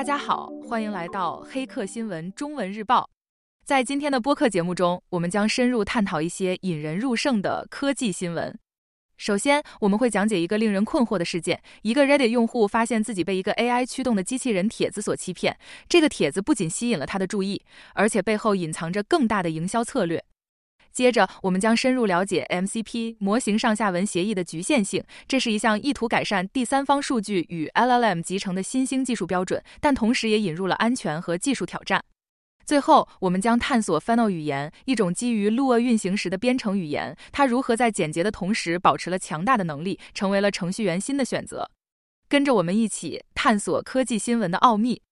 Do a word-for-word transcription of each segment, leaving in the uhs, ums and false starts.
大家好，欢迎来到黑客新闻中文日报。在今天的播客节目中，我们将深入探讨一些引人入胜的科技新闻。首先，我们会讲解一个令人困惑的事件：一个 Reddit 用户发现自己被一个 A I 驱动的机器人帖子所欺骗。这个帖子不仅吸引了他的注意，而且背后隐藏着更大的营销策略。接着，我们将深入了解 M C P 模型上下文协议的局限性，这是一项意图改善第三方数据与 L L M 集成的新兴技术标准，但同时也引入了安全和技术挑战。最后，我们将探索 Funnel 语言，一种基于 Lua 运行时的编程语言，它如何在简洁的同时保持了强大的能力，成为了程序员新的选择。跟着我们一起探索科技新闻的奥秘。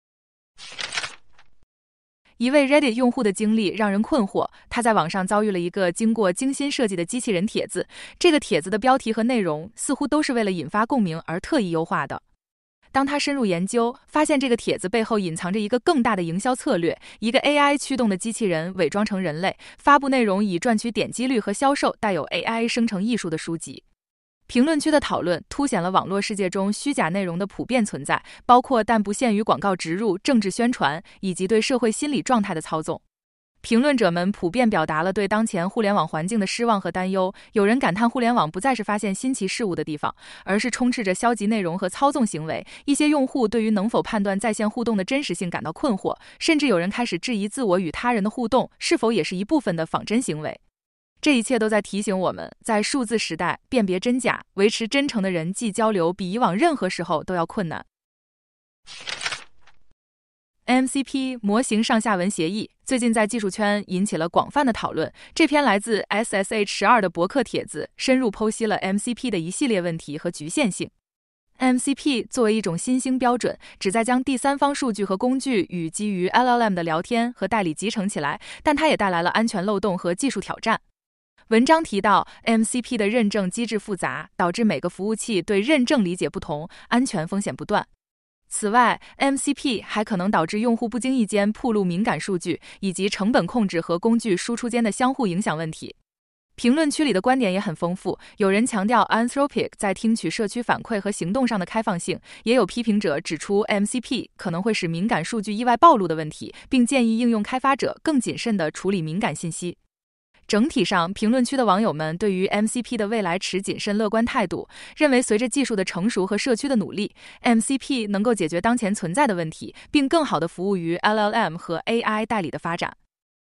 一位 Reddit 用户的经历让人困惑，他在网上遭遇了一个经过精心设计的机器人帖子，这个帖子的标题和内容似乎都是为了引发共鸣而特意优化的。当他深入研究，发现这个帖子背后隐藏着一个更大的营销策略，一个 A I 驱动的机器人伪装成人类，发布内容以赚取点击率和销售带有 A I 生成艺术的书籍。评论区的讨论凸显了网络世界中虚假内容的普遍存在，包括但不限于广告植入、政治宣传以及对社会心理状态的操纵。评论者们普遍表达了对当前互联网环境的失望和担忧，有人感叹互联网不再是发现新奇事物的地方，而是充斥着消极内容和操纵行为。一些用户对于能否判断在线互动的真实性感到困惑，甚至有人开始质疑自我与他人的互动是否也是一部分的仿真行为。这一切都在提醒我们，在数字时代，辨别真假、维持真诚的人际交流比以往任何时候都要困难。M C P 模型上下文协议最近在技术圈引起了广泛的讨论。这篇来自 S S H 十二 的博客帖子深入剖析了 M C P 的一系列问题和局限性。M C P 作为一种新兴标准，旨在将第三方数据和工具与基于 L L M 的聊天和代理集成起来，但它也带来了安全漏洞和技术挑战。文章提到 M C P 的认证机制复杂，导致每个服务器对认证理解不同，安全风险不断。此外 M C P 还可能导致用户不经意间暴露敏感数据，以及成本控制和工具输出间的相互影响问题。评论区里的观点也很丰富，有人强调 Anthropic 在听取社区反馈和行动上的开放性，也有批评者指出 M C P 可能会使敏感数据意外暴露的问题，并建议应用开发者更谨慎地处理敏感信息。整体上，评论区的网友们对于 M C P 的未来持谨慎乐观态度，认为随着技术的成熟和社区的努力， M C P 能够解决当前存在的问题，并更好地服务于 L L M 和 A I 代理的发展。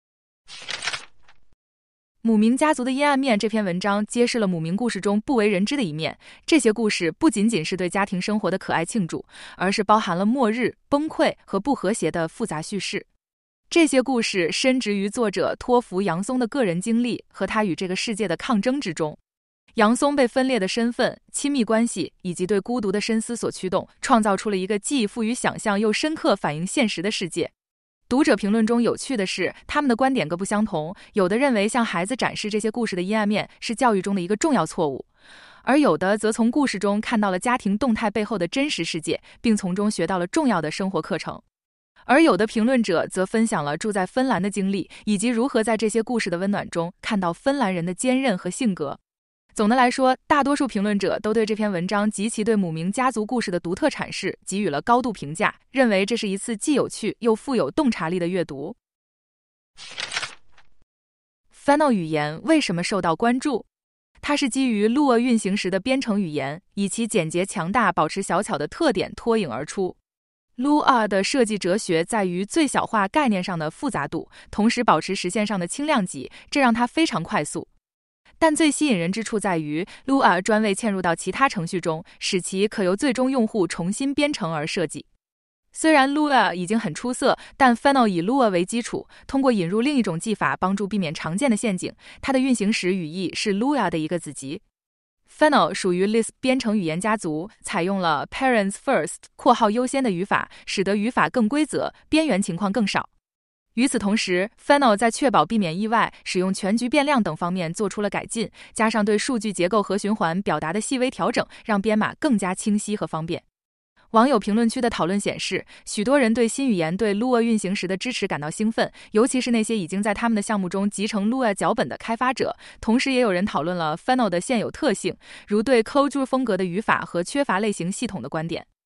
母明家族的阴暗面这篇文章揭示了母明故事中不为人知的一面。这些故事不仅仅是对家庭生活的可爱庆祝，而是包含了末日、崩溃和不和谐的复杂叙事。这些故事深植于作者托弗·杨松的个人经历和他与这个世界的抗争之中。杨松被分裂的身份、亲密关系以及对孤独的深思所驱动，创造出了一个既富于想象又深刻反映现实的世界。读者评论中有趣的是，他们的观点各不相同，有的认为向孩子展示这些故事的阴暗面是教育中的一个重要错误，而有的则从故事中看到了家庭动态背后的真实世界，并从中学到了重要的生活课程。而有的评论者则分享了住在芬兰的经历，以及如何在这些故事的温暖中看到芬兰人的坚韧和性格。总的来说，大多数评论者都对这篇文章及其对母明家族故事的独特阐释给予了高度评价，认为这是一次既有趣又富有洞察力的阅读。Funnel 语言为什么受到关注？它是基于 Lua 运行时的编程语言，以其简洁强大、保持小巧的特点脱颖而出。Lua 的设计哲学在于最小化概念上的复杂度，同时保持实现上的轻量级，这让它非常快速。但最吸引人之处在于 Lua 专为嵌入到其他程序中，使其可由最终用户重新编程而设计。虽然 Lua 已经很出色，但 Funnel 以 Lua 为基础，通过引入另一种技法帮助避免常见的陷阱。它的运行时语义是 Lua 的一个子集。Funnel 属于 Lisp 编程语言家族，采用了 Parents First 括号优先的语法，使得语法更规则，边缘情况更少。与此同时 Funnel 在确保避免意外、使用全局变量等方面做出了改进，加上对数据结构和循环表达的细微调整，让编码更加清晰和方便。网友评论区的讨论显示，许多人对新语言对 Lua 运行时的支持感到兴奋，尤其是那些已经在他们的项目中集成 Lua 脚本的开发者。同时也有人讨论了 Funnel 的现有特性，如对 Clojure 风格的语法和缺乏类型系统的观点。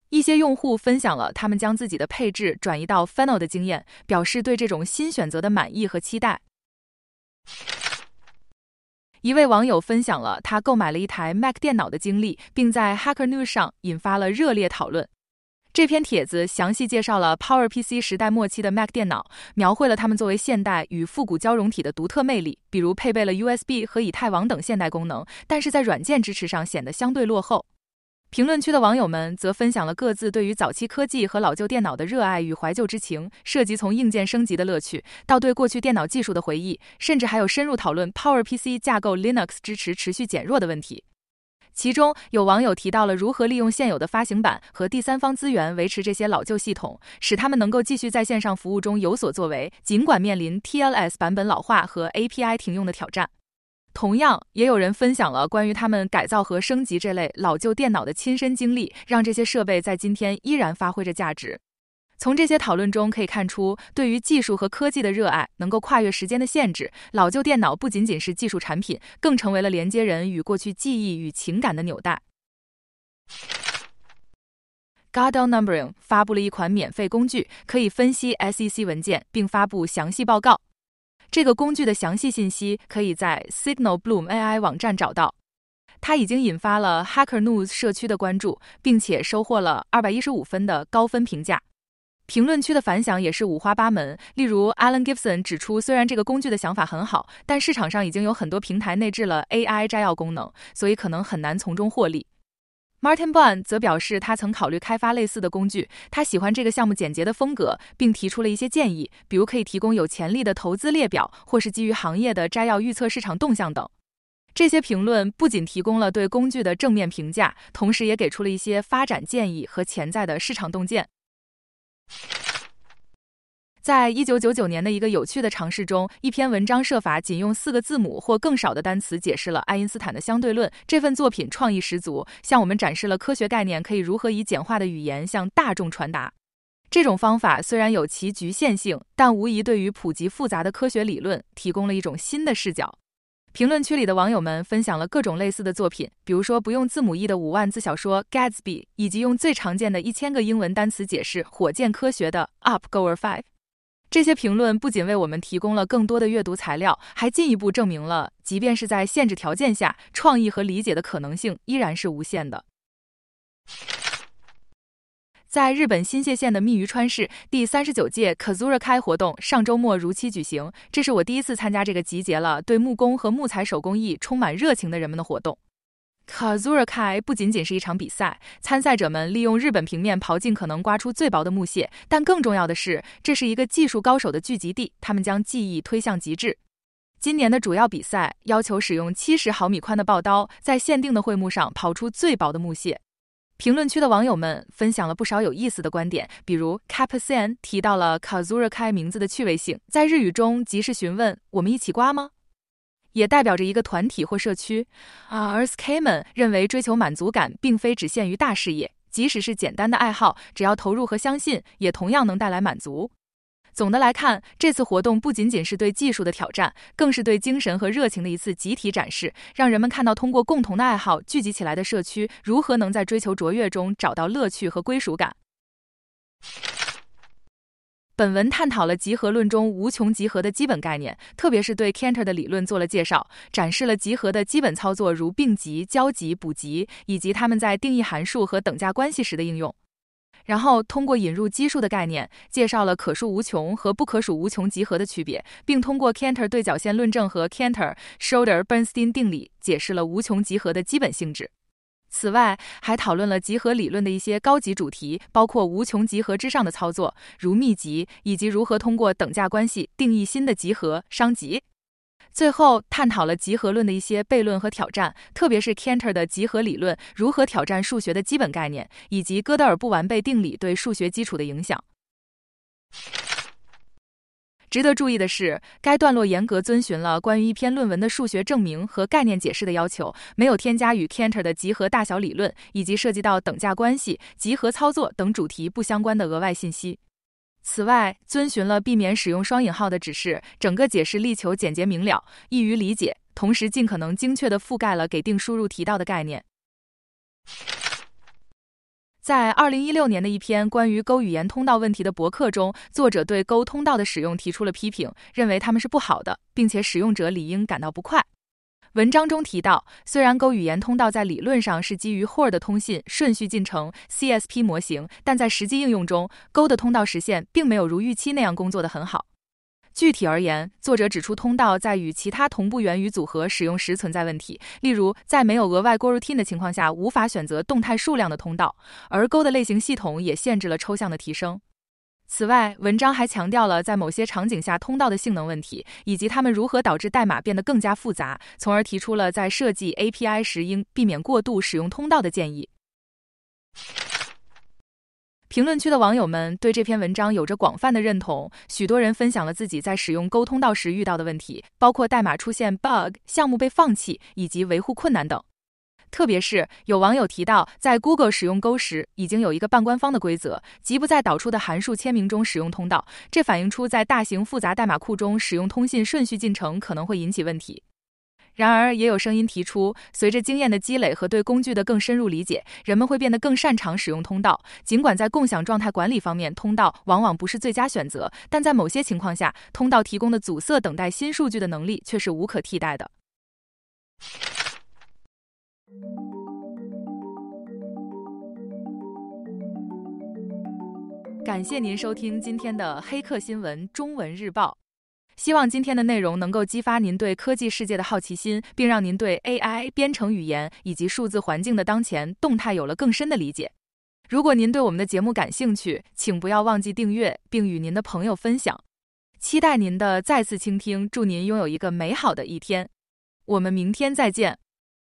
一些用户分享了他们将自己的配置转移到 Funnel 的经验，表示对这种新选择的满意和期待。一位网友分享了他购买了一台 Mac 电脑的经历，并在 Hacker News 上引发了热烈讨论。这篇帖子详细介绍了 PowerPC 时代末期的 Mac 电脑，描绘了它们作为现代与复古交融体的独特魅力，比如配备了 U S B 和以太网等现代功能，但是在软件支持上显得相对落后。评论区的网友们则分享了各自对于早期科技和老旧电脑的热爱与怀旧之情，涉及从硬件升级的乐趣到对过去电脑技术的回忆，甚至还有深入讨论 PowerPC 架构 Linux 支持持续减弱的问题。其中有网友提到了如何利用现有的发行版和第三方资源维持这些老旧系统，使它们能够继续在线上服务中有所作为，尽管面临 T L S 版本老化和 A P I 停用的挑战。同样，也有人分享了关于他们改造和升级这类老旧电脑的亲身经历，让这些设备在今天依然发挥着价值。从这些讨论中可以看出，对于技术和科技的热爱能够跨越时间的限制，老旧电脑不仅仅是技术产品，更成为了连接人与过去记忆与情感的纽带。Gardell Numbering 发布了一款免费工具，可以分析 S E C 文件并发布详细报告。这个工具的详细信息可以在 Signal Bloom A I 网站找到。它已经引发了 Hacker News 社区的关注，并且收获了二百一十五分的高分评价。评论区的反响也是五花八门，例如 Alan Gibson 指出，虽然这个工具的想法很好，但市场上已经有很多平台内置了 A I 摘要功能，所以可能很难从中获利。Martin Bond 则表示，他曾考虑开发类似的工具，他喜欢这个项目简洁的风格，并提出了一些建议，比如可以提供有潜力的投资列表，或是基于行业的摘要预测市场动向等。这些评论不仅提供了对工具的正面评价，同时也给出了一些发展建议和潜在的市场洞见。在一九九九年的一个有趣的尝试中，一篇文章设法仅用四个字母或更少的单词解释了爱因斯坦的相对论。这份作品创意十足，向我们展示了科学概念可以如何以简化的语言向大众传达。这种方法虽然有其局限性，但无疑对于普及复杂的科学理论提供了一种新的视角。评论区里的网友们分享了各种类似的作品，比如说不用字母义的五万字小说 Gatsby， 以及用最常见的一千个英文单词解释火箭科学的 Up Goer 五。这些评论不仅为我们提供了更多的阅读材料，还进一步证明了，即便是在限制条件下，创意和理解的可能性依然是无限的。在日本新泻县的密鱼川市，第三十九届 Kazura Kai 活动上周末如期举行，这是我第一次参加这个集结了对木工和木材手工艺充满热情的人们的活动。Kazura Kai 不仅仅是一场比赛，参赛者们利用日本平面刨尽可能刮出最薄的木屑，但更重要的是，这是一个技术高手的聚集地，他们将技艺推向极致。今年的主要比赛要求使用七十毫米宽的刨刀，在限定的桧木上刨出最薄的木屑。评论区的网友们分享了不少有意思的观点，比如 Kappa-san 提到了 Kazura Kai 名字的趣味性，在日语中即是询问我们一起刮吗？也代表着一个团体或社区啊。而 S K 们认为追求满足感并非只限于大事业，即使是简单的爱好，只要投入和相信，也同样能带来满足。总的来看，这次活动不仅仅是对技术的挑战，更是对精神和热情的一次集体展示，让人们看到通过共同的爱好聚集起来的社区如何能在追求卓越中找到乐趣和归属感。本文探讨了集合论中无穷集合的基本概念，特别是对 Cantor 的理论做了介绍，展示了集合的基本操作，如并集、交集、补集，以及它们在定义函数和等价关系时的应用。然后通过引入基数的概念，介绍了可数无穷和不可数无穷集合的区别，并通过 Cantor 对角线论证和 Cantor-Schroeder-Bernstein 定理解释了无穷集合的基本性质。此外，还讨论了集合理论的一些高级主题，包括无穷集合之上的操作，如幂集，以及如何通过等价关系定义新的集合商集。最后，探讨了集合论的一些悖论和挑战，特别是 Cantor 的集合理论如何挑战数学的基本概念，以及哥德尔不完备定理对数学基础的影响。值得注意的是，该段落严格遵循了关于一篇论文的数学证明和概念解释的要求，没有添加与 Cantor 的集合大小理论以及涉及到等价关系、集合操作等主题不相关的额外信息。此外，遵循了避免使用双引号的指示，整个解释力求简洁明了、易于理解，同时尽可能精确地覆盖了给定输入提到的概念。 在二零一六年的一篇关于 Go 语言通道问题的博客中，作者对 Go 通道的使用提出了批评，认为它们是不好的，并且使用者理应感到不快。文章中提到，虽然 Go 语言通道在理论上是基于 H O R 的通信顺序进程 C S P 模型，但在实际应用中 ，Go 的通道实现并没有如预期那样工作得很好。具体而言，作者指出通道在与其他同步元语组合使用时存在问题，例如在没有额外 coroutine 的情况下无法选择动态数量的通道，而 Go 的类型系统也限制了抽象的提升。此外，文章还强调了在某些场景下通道的性能问题，以及它们如何导致代码变得更加复杂，从而提出了在设计 A P I 时应避免过度使用通道的建议。评论区的网友们对这篇文章有着广泛的认同，许多人分享了自己在使用 Go 通道时遇到的问题，包括代码出现 bug、项目被放弃以及维护困难等。特别是有网友提到，在 Google 使用 Go 时，已经有一个半官方的规则，即不在导出的函数签名中使用通道，这反映出在大型复杂代码库中使用通信顺序进程可能会引起问题。然而，也有声音提出，随着经验的积累和对工具的更深入理解，人们会变得更擅长使用通道。尽管在共享状态管理方面，通道往往不是最佳选择，但在某些情况下，通道提供的阻塞等待新数据的能力却是无可替代的。感谢您收听今天的黑客新闻中文日报。希望今天的内容能够激发您对科技世界的好奇心，并让您对 A I、编程语言以及数字环境的当前动态有了更深的理解。如果您对我们的节目感兴趣，请不要忘记订阅并与您的朋友分享。期待您的再次倾听，祝您拥有一个美好的一天。我们明天再见。